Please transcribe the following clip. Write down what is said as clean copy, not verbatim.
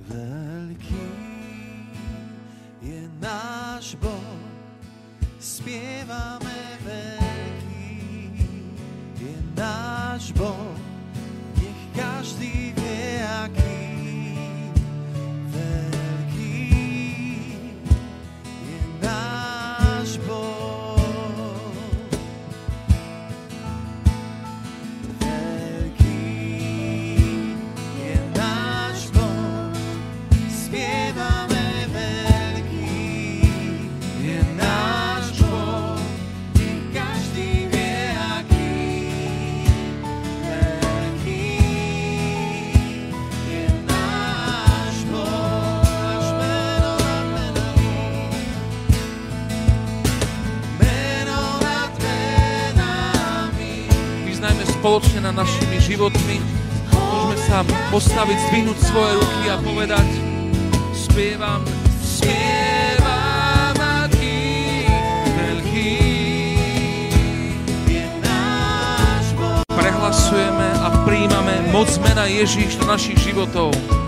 Veľký je náš Boh, spievame veľký je náš Boh, nech každý vie, aký veľký je náš Boh. Veľký je náš Boh, spievame veľký je náš Boh, nech každý vie, aký veľký je náš Boh. Až meno nad menami. Vyznajme spoločne nad našimi životmi. Môžeme sa postaviť, zdvihnúť svoje ruky a povedať: spievam, spievam a Ty, veľký Je náš Boh. prehlasujeme a príjmame moc mena Ježíš do našich životov.